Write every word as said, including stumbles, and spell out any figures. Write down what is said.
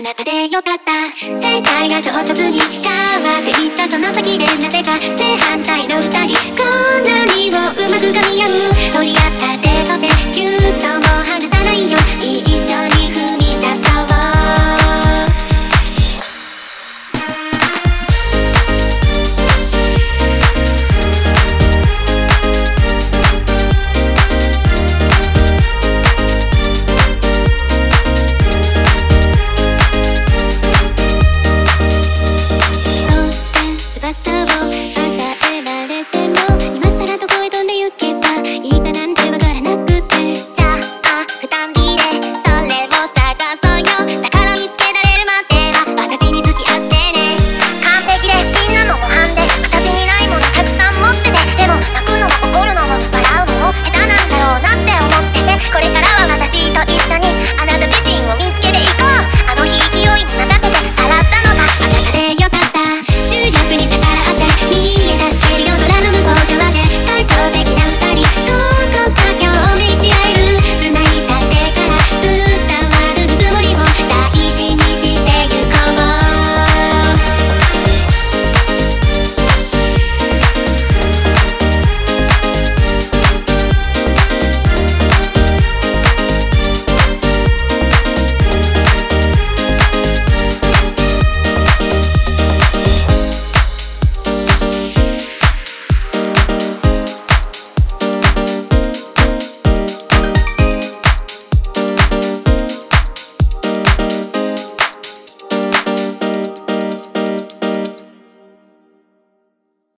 なたでよかった。世界が衝突に変わっていったその先で、なぜか正反対の二人こんなにもうまく噛み合う。取り合った手